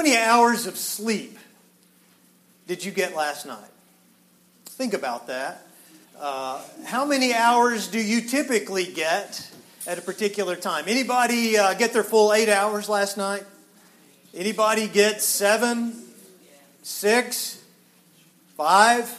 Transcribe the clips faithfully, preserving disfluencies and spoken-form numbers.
many hours of sleep did you get last night? Think about that. Uh, how many hours do you typically get at a particular time? Anybody uh, get their full eight hours last night? Anybody get seven, six, five?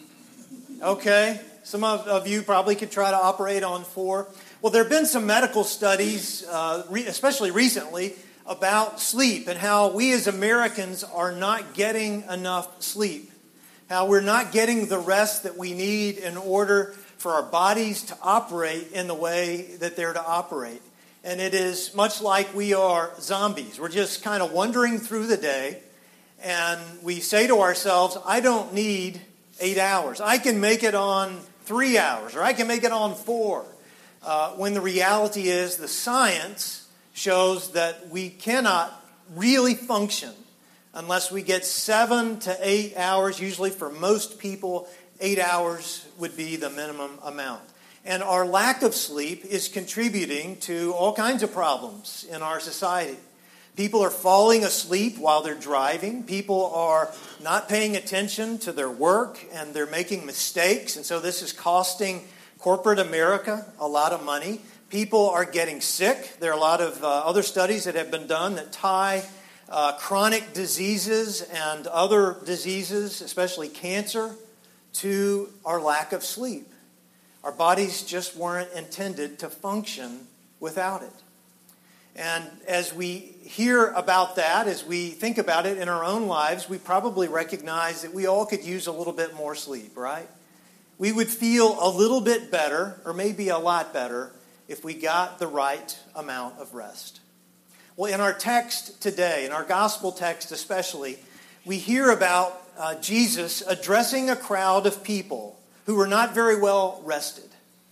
Okay. Some of, of you probably could try to operate on four. Well, there have been some medical studies, uh, re- especially recently, about sleep and how we as Americans are not getting enough sleep. How we're not getting the rest that we need in order for our bodies to operate in the way that they're to operate. And it is much like we are zombies. We're just kind of wandering through the day, and we say to ourselves, I don't need eight hours. I can make it on three hours, or I can make it on four. Uh, when the reality is the science shows that we cannot really function unless we get seven to eight hours. Usually for most people, eight hours would be the minimum amount. And our lack of sleep is contributing to all kinds of problems in our society. People are falling asleep while they're driving. People are not paying attention to their work, and they're making mistakes. And so this is costing corporate America a lot of money. People are getting sick. There are a lot of uh, other studies that have been done that tie uh, chronic diseases and other diseases, especially cancer, to our lack of sleep. Our bodies just weren't intended to function without it. And as we hear about that, as we think about it in our own lives, we probably recognize that we all could use a little bit more sleep, right? We would feel a little bit better, or maybe a lot better, if we got the right amount of rest. Well, in our text today, in our gospel text especially, we hear about uh, Jesus addressing a crowd of people who were not very well rested.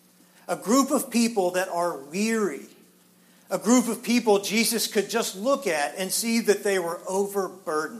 A group of people that are weary. A group of people Jesus could just look at and see that they were overburdened.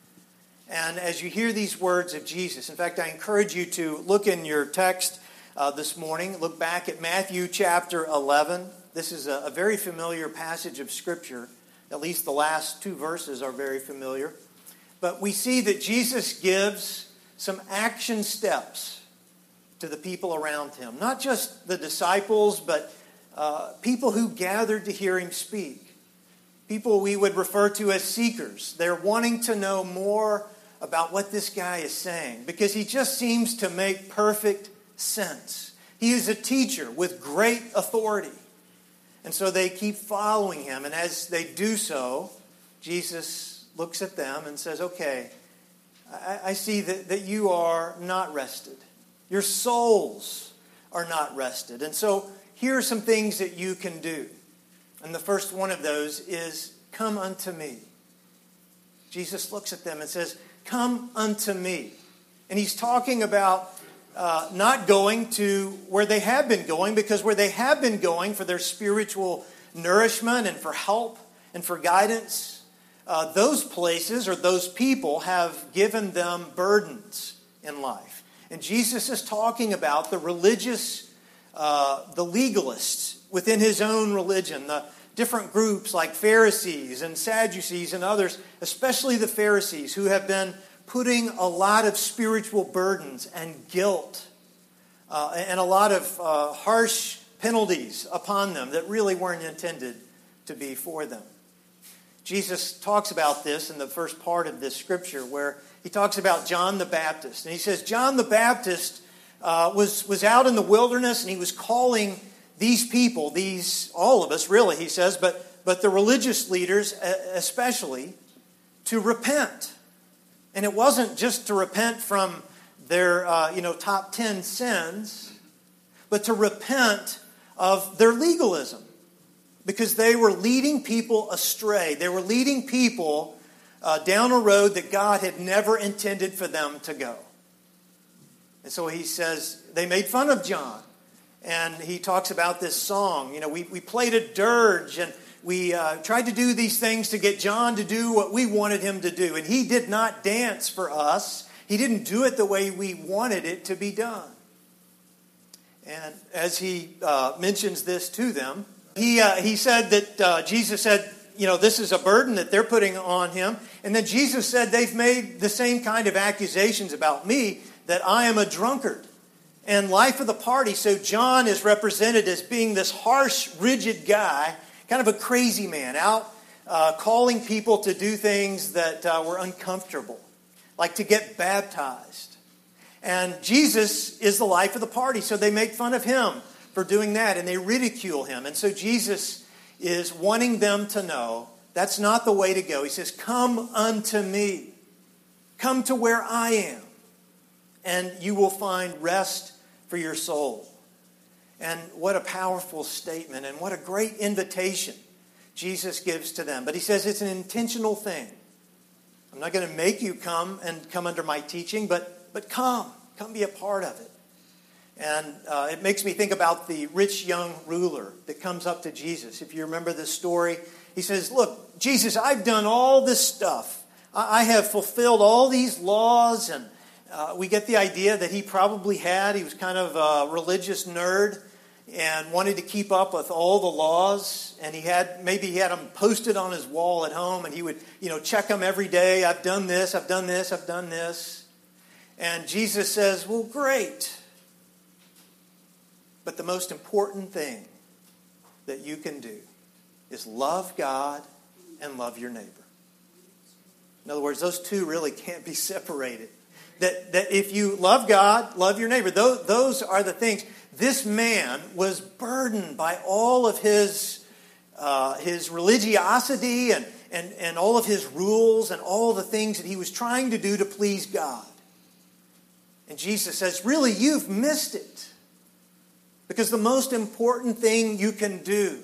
And as you hear these words of Jesus, in fact, I encourage you to look in your text uh, this morning. Look back at Matthew chapter eleven. This is a, a very familiar passage of Scripture. At least the last two verses are very familiar. But we see that Jesus gives some action steps to the people around him. Not just the disciples, but uh, people who gathered to hear him speak. People we would refer to as seekers. They're wanting to know more about what this guy is saying, because he just seems to make perfect sense. He is a teacher with great authority. And so they keep following him. And as they do so, Jesus looks at them and says, okay, I, I see that, that you are not rested. Your souls are not rested. And so here are some things that you can do. And the first one of those is, come unto me. Jesus looks at them and says, come unto me. And he's talking about uh, not going to where they have been going, because where they have been going for their spiritual nourishment and for help and for guidance, uh, those places or those people have given them burdens in life. And Jesus is talking about the religious, uh, the legalists within his own religion, the different groups like Pharisees and Sadducees and others, especially the Pharisees, who have been putting a lot of spiritual burdens and guilt uh, and a lot of uh, harsh penalties upon them that really weren't intended to be for them. Jesus talks about this in the first part of this scripture, where he talks about John the Baptist. And he says John the Baptist uh, was, was out in the wilderness, and he was calling these people, these, all of us really, he says, but, but the religious leaders especially, to repent. And it wasn't just to repent from their uh, you know, top ten sins, but to repent of their legalism. Because they were leading people astray. They were leading people uh, down a road that God had never intended for them to go. And so he says, they made fun of John. And he talks about this song. You know, we, we played a dirge, and we uh, tried to do these things to get John to do what we wanted him to do. And he did not dance for us. He didn't do it the way we wanted it to be done. And as he uh, mentions this to them, he uh, he said that uh, Jesus said, you know, this is a burden that they're putting on him. And then Jesus said, they've made the same kind of accusations about me, that I am a drunkard and life of the party. So John is represented as being this harsh, rigid guy, kind of a crazy man, out uh, calling people to do things that uh, were uncomfortable, like to get baptized. And Jesus is the life of the party, so they make fun of him for doing that, and they ridicule him. And so Jesus is wanting them to know that's not the way to go. He says, come unto me. Come to where I am, and you will find rest for your soul. And what a powerful statement, and what a great invitation Jesus gives to them. But he says it's an intentional thing. I'm not going to make you come and come under my teaching, but, but come. Come be a part of it. And uh, it makes me think about the rich young ruler that comes up to Jesus. If you remember this story, he says, look, Jesus, I've done all this stuff. I, I have fulfilled all these laws. And uh, we get the idea that he probably had. He was kind of a religious nerd and wanted to keep up with all the laws. And he had, maybe he had them posted on his wall at home, and he would, you know, check them every day. I've done this, I've done this, I've done this. And Jesus says, well, great. But the most important thing that you can do is love God and love your neighbor. In other words, those two really can't be separated. That, that if you love God, love your neighbor. Those, those are the things. This man was burdened by all of his, uh, his religiosity and, and, and all of his rules and all the things that he was trying to do to please God. And Jesus says, really, you've missed it. Because the most important thing you can do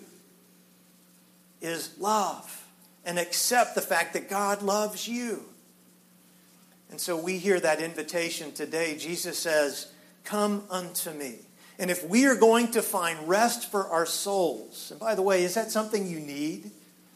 is love and accept the fact that God loves you. And so we hear that invitation today. Jesus says, come unto me. And if we are going to find rest for our souls, and by the way, is that something you need?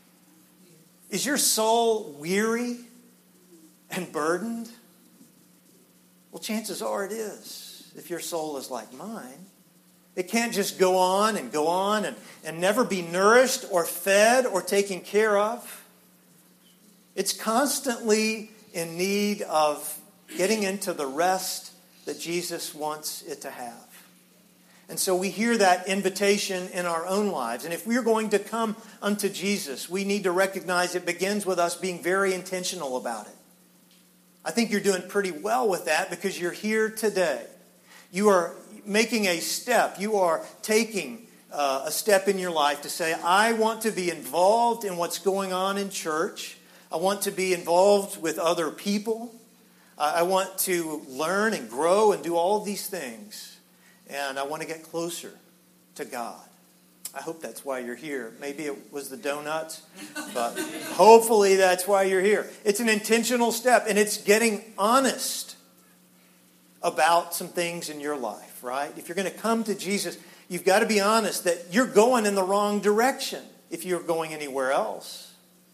Is your soul weary and burdened? Well, chances are it is, if your soul is like mine. It can't just go on and go on and, and never be nourished or fed or taken care of. It's constantly in need of getting into the rest that Jesus wants it to have. And so we hear that invitation in our own lives. And if we're going to come unto Jesus, we need to recognize it begins with us being very intentional about it. I think you're doing pretty well with that because you're here today. You are making a step. You are taking uh, a step in your life to say, I want to be involved in what's going on in church. I want to be involved with other people. Uh, I want to learn and grow and do all of these things. And I want to get closer to God. I hope that's why you're here. Maybe it was the donuts, but hopefully that's why you're here. It's an intentional step, and it's getting honest about some things in your life, right? If you're going to come to Jesus, you've got to be honest that you're going in the wrong direction if you're going anywhere else.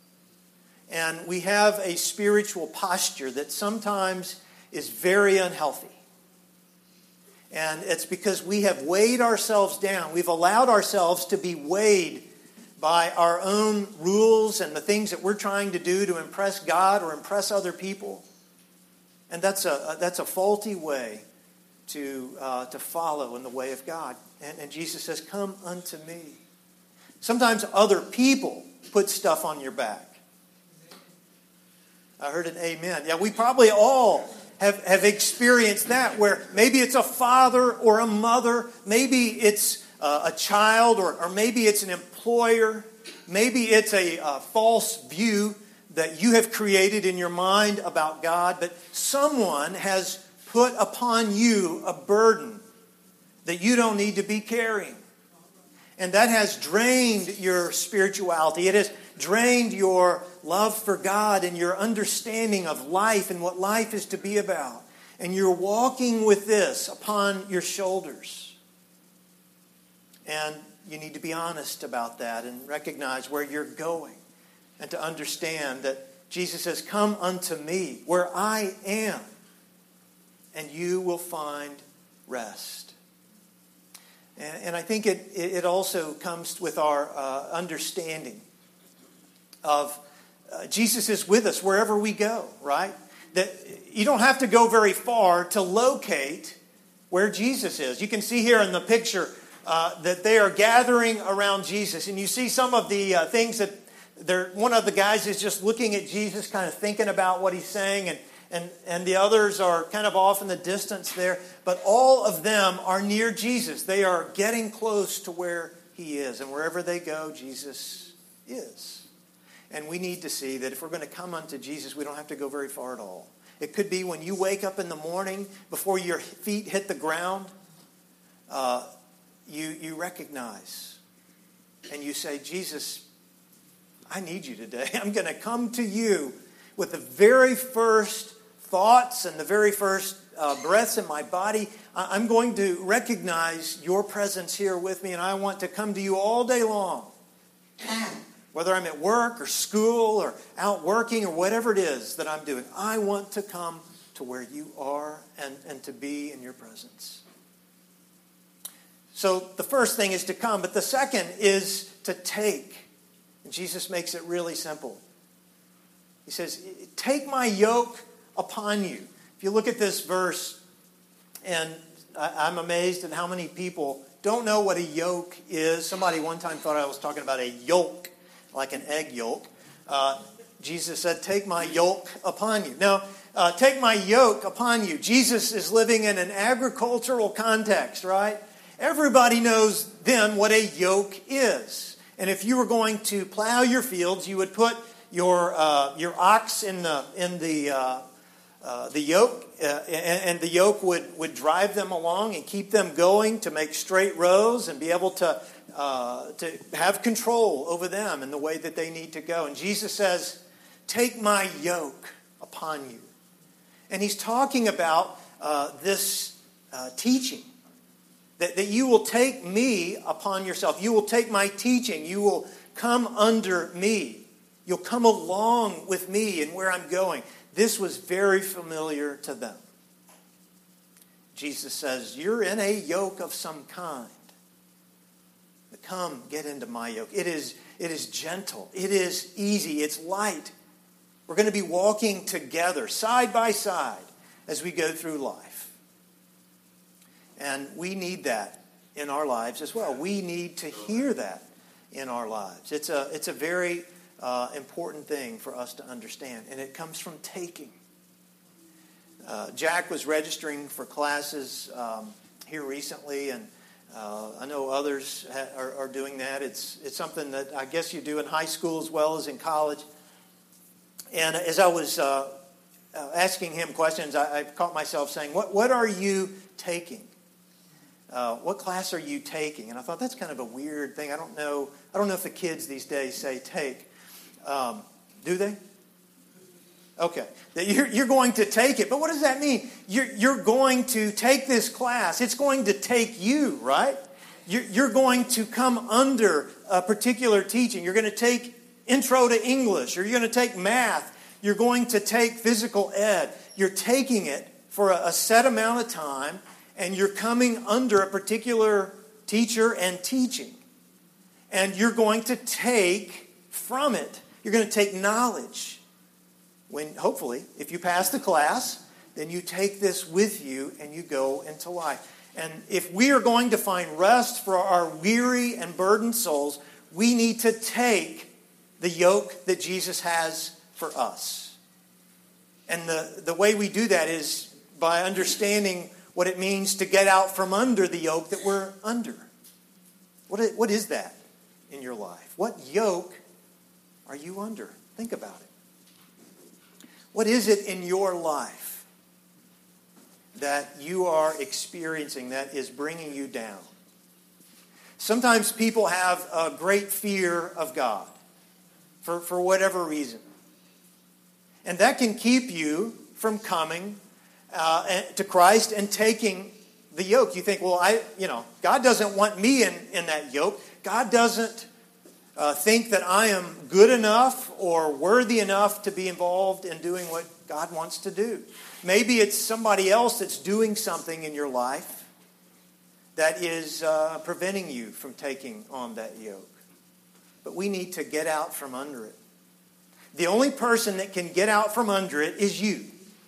And we have a spiritual posture that sometimes is very unhealthy. And it's because we have weighed ourselves down. We've allowed ourselves to be weighed by our own rules and the things that we're trying to do to impress God or impress other people. And that's a that's a faulty way to uh, to follow in the way of God. And, and Jesus says, come unto me. Sometimes other people put stuff on your back. I heard an amen. Yeah, we probably all have, have experienced that, where maybe it's a father or a mother, maybe it's uh, a child, or, or maybe it's an employer, maybe it's a, a false view that you have created in your mind about God, but someone has put upon you a burden that you don't need to be carrying. And that has drained your spirituality. It has drained your love for God and your understanding of life and what life is to be about. And you're walking with this upon your shoulders. And you need to be honest about that and recognize where you're going. And to understand that Jesus says, come unto me where I am, and you will find rest. And, and I think it, it also comes with our uh, understanding of uh, Jesus is with us wherever we go, right? That you don't have to go very far to locate where Jesus is. You can see here in the picture uh, that they are gathering around Jesus. And you see some of the uh, things that they're, one of the guys is just looking at Jesus, kind of thinking about what he's saying. And, and, and the others are kind of off in the distance there. But all of them are near Jesus. They are getting close to where he is. And wherever they go, Jesus is. And we need to see that if we're going to come unto Jesus, we don't have to go very far at all. It could be when you wake up in the morning, before your feet hit the ground, uh, you, you recognize and you say, Jesus, I need you today. I'm going to come to you with the very first thoughts and the very first uh, breaths in my body. I'm going to recognize your presence here with me, and I want to come to you all day long. Whether I'm at work or school or out working or whatever it is that I'm doing, I want to come to where you are and, and to be in your presence. So the first thing is to come, but the second is to take. And Jesus makes it really simple. He says, take my yoke upon you. If you look at this verse, and I'm amazed at how many people don't know what a yoke is. Somebody one time thought I was talking about a yolk, like an egg yolk. Uh, Jesus said, take my yoke upon you. Now, uh, take my yoke upon you. Jesus is living in an agricultural context, right? Everybody knows then what a yoke is. And if you were going to plow your fields, you would put your uh, your ox in the in the uh, uh, the yoke, uh, and, and the yoke would, would drive them along and keep them going to make straight rows and be able to Uh, to have control over them in the way that they need to go. And Jesus says, take my yoke upon you. And he's talking about uh, this uh, teaching. That, that you will take me upon yourself. You will take my teaching. You will come under me. You'll come along with me and where I'm going. This was very familiar to them. Jesus says, you're in a yoke of some kind. Come, get into my yoke. It is, it is gentle. It is easy. It's light. We're going to be walking together, side by side, as we go through life. And we need that in our lives as well. We need to hear that in our lives. It's a, it's a very uh, important thing for us to understand. And it comes from taking. Uh, Jack was registering for classes um, here recently, and Uh, I know others ha- are, are doing that. It's it's something that I guess you do in high school as well as in college. And as I was uh, uh, asking him questions, I, I caught myself saying, "What what are you taking? Uh, what class are you taking?" And I thought that's kind of a weird thing. I don't know. I don't know if the kids these days say "take." Um, do they? Okay, that you're, you're going to take it. But what does that mean? You're, you're going to take this class. It's going to take you, right? You're, you're going to come under a particular teaching. You're going to take intro to English, or you're going to take math. You're going to take physical ed. You're taking it for a, a set amount of time, and you're coming under a particular teacher and teaching. And you're going to take from it. You're going to take knowledge. When hopefully, if you pass the class, then you take this with you and you go into life. And if we are going to find rest for our weary and burdened souls, we need to take the yoke that Jesus has for us. And the, the way we do that is by understanding what it means to get out from under the yoke that we're under. What is, what is that in your life? What yoke are you under? Think about it. What is it in your life that you are experiencing that is bringing you down? Sometimes people have a great fear of God for, for whatever reason. And that can keep you from coming uh, to Christ and taking the yoke. You think, well, I, you know, God doesn't want me in, in that yoke. God doesn't Uh, think that I am good enough or worthy enough to be involved in doing what God wants to do. Maybe it's somebody else that's doing something in your life that is uh, preventing you from taking on that yoke. But we need to get out from under it The only person that can get out from under it is you.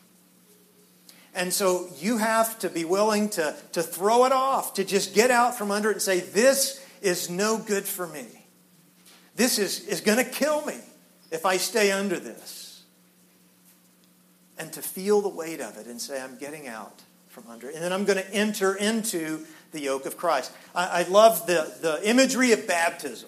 And so you have to be willing to, to throw it off, to just get out from under it and say, this is no good for me. This is, is going to kill me if I stay under this. And to feel the weight of it and say, I'm getting out from under it. And then I'm going to enter into the yoke of Christ. I, I love the, the imagery of baptism.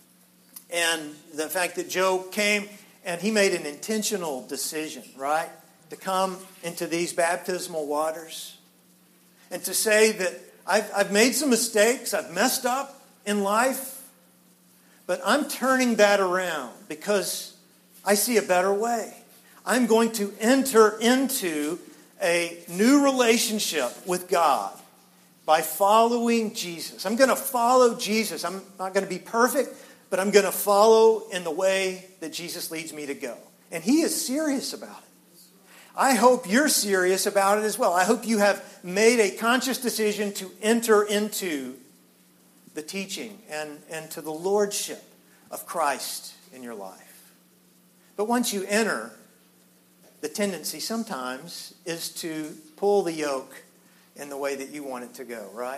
And the fact that Joe came and he made an intentional decision, right? To come into these baptismal waters. And to say that I've, I've made some mistakes, I've messed up in life, but I'm turning that around because I see a better way. I'm going to enter into a new relationship with God by following Jesus. I'm going to follow Jesus. I'm not going to be perfect, but I'm going to follow in the way that Jesus leads me to go. And He is serious about it. I hope you're serious about it as well. I hope you have made a conscious decision to enter into the teaching and, and to the lordship of Christ in your life. But once you enter, the tendency sometimes is to pull the yoke in the way that you want it to go, right?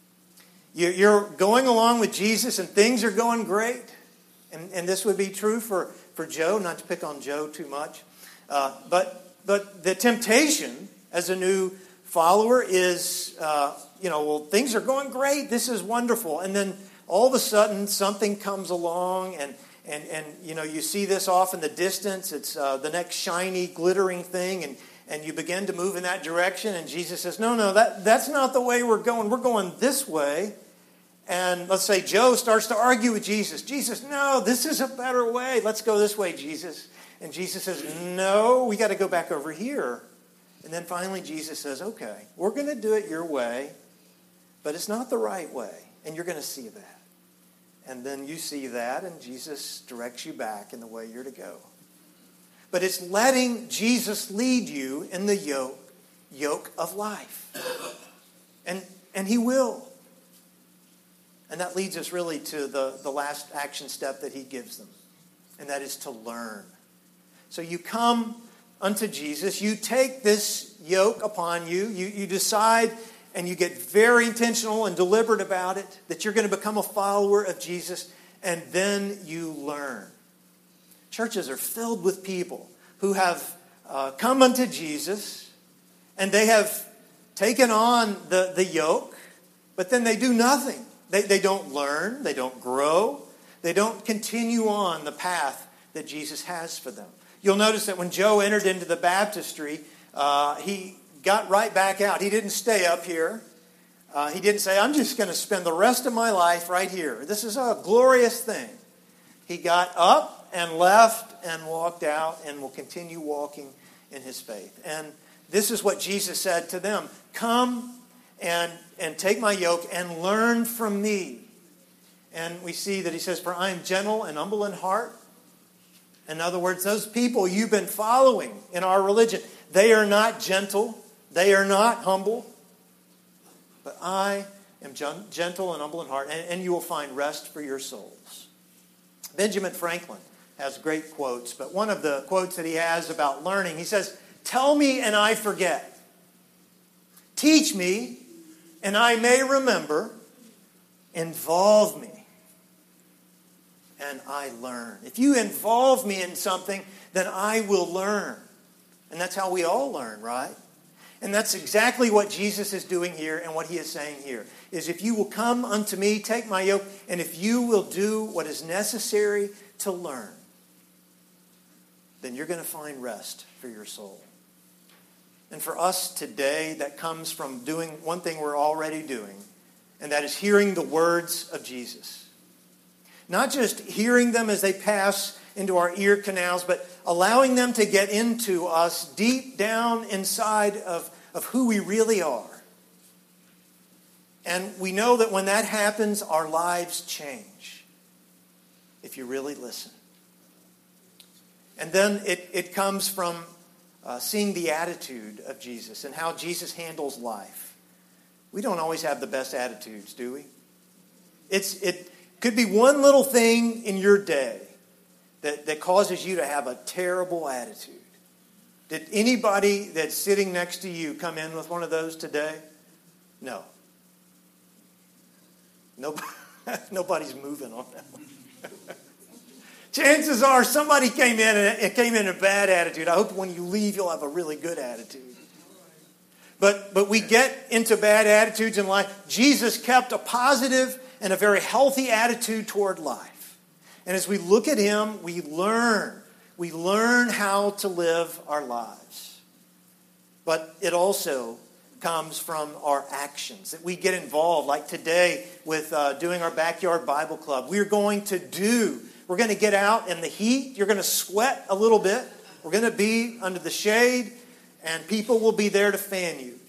You're going along with Jesus and things are going great. And, and this would be true for, for Joe, not to pick on Joe too much. Uh, but, but the temptation as a new follower is, uh, you know, well, things are going great. This is wonderful. And then all of a sudden something comes along and And, and you know, you see this off in the distance. It's uh, the next shiny, glittering thing. And, and you begin to move in that direction. And Jesus says, no, no, that, that's not the way we're going. We're going this way. And let's say Joe starts to argue with Jesus. Jesus, no, this is a better way. Let's go this way, Jesus. And Jesus says, no, we got to go back over here. And then finally Jesus says, okay, we're going to do it your way. But it's not the right way. And you're going to see that. And then you see that, and Jesus directs you back in the way you're to go. But it's letting Jesus lead you in the yoke, yoke of life. And, and He will. And that leads us really to the, the last action step that He gives them. And that is to learn. So you come unto Jesus. You take this yoke upon you. You, you decide... And you get very intentional and deliberate about it, that you're going to become a follower of Jesus, and then you learn. Churches are filled with people who have uh, come unto Jesus, and they have taken on the, the yoke, but then they do nothing. They, they don't learn, they don't grow, they don't continue on the path that Jesus has for them. You'll notice that when Joe entered into the baptistry, uh, he... got right back out. He didn't stay up here. Uh, he didn't say, I'm just going to spend the rest of my life right here. This is a glorious thing. He got up and left and walked out and will continue walking in his faith. And this is what Jesus said to them. Come and, and take my yoke and learn from me. And we see that he says, for I am gentle and humble in heart. In other words, those people you've been following in our religion, they are not gentle. They are not humble, but I am gentle and humble in heart, and, and you will find rest for your souls. Benjamin Franklin has great quotes, but one of the quotes that he has about learning, he says, tell me and I forget. Teach me and I may remember. Involve me and I learn. If you involve me in something, then I will learn. And that's how we all learn, right? And that's exactly what Jesus is doing here and what He is saying here. Is if you will come unto me, take my yoke, and if you will do what is necessary to learn, then you're going to find rest for your soul. And for us today, that comes from doing one thing we're already doing, and that is hearing the words of Jesus. Not just hearing them as they pass into our ear canals, but allowing them to get into us deep down inside of, of who we really are. And we know that when that happens, our lives change. If you really listen. And then it, it comes from uh, seeing the attitude of Jesus and how Jesus handles life. We don't always have the best attitudes, do we? It's, it could be one little thing in your day that, that causes you to have a terrible attitude? Did anybody that's sitting next to you come in with one of those today? No. Nobody, nobody's moving on that one. Chances are somebody came in and it came in a bad attitude. I hope when you leave you'll have a really good attitude. But but we get into bad attitudes in life. Jesus kept a positive and a very healthy attitude toward life. And as we look at him, we learn. We learn how to live our lives. But it also comes from our actions, that we get involved, like today with uh, doing our backyard Bible club. We're going to do, we're going to get out in the heat. You're going to sweat a little bit. We're going to be under the shade, and people will be there to fan you.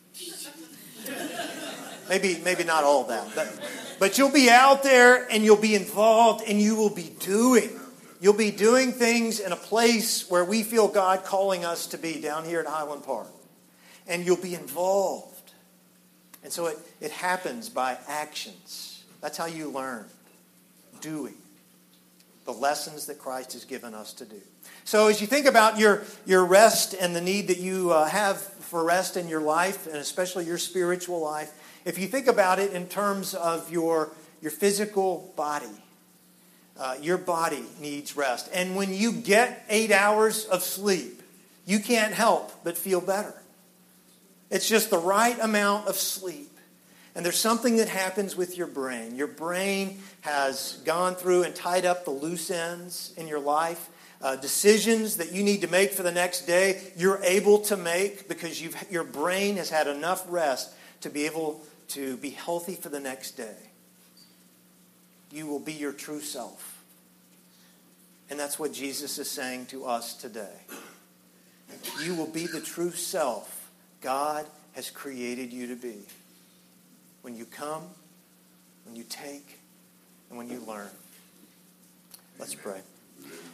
Maybe, maybe not all that, but, but you'll be out there and you'll be involved and you will be doing. You'll be doing things in a place where we feel God calling us to be, down here at Highland Park. And you'll be involved. And so it, it happens by actions. That's how you learn. Doing. The lessons that Christ has given us to do. So as you think about your, your rest and the need that you uh, have for rest in your life, and especially your spiritual life, if you think about it in terms of your, your physical body, uh, your body needs rest. And when you get eight hours of sleep, you can't help but feel better. It's just the right amount of sleep. And there's something that happens with your brain. Your brain has gone through and tied up the loose ends in your life. Uh, decisions that you need to make for the next day, you're able to make because you've, your brain has had enough rest to be able to be healthy for the next day. You will be your true self. And that's what Jesus is saying to us today. You will be the true self God has created you to be. When you come, when you take, and when you learn. Let's pray.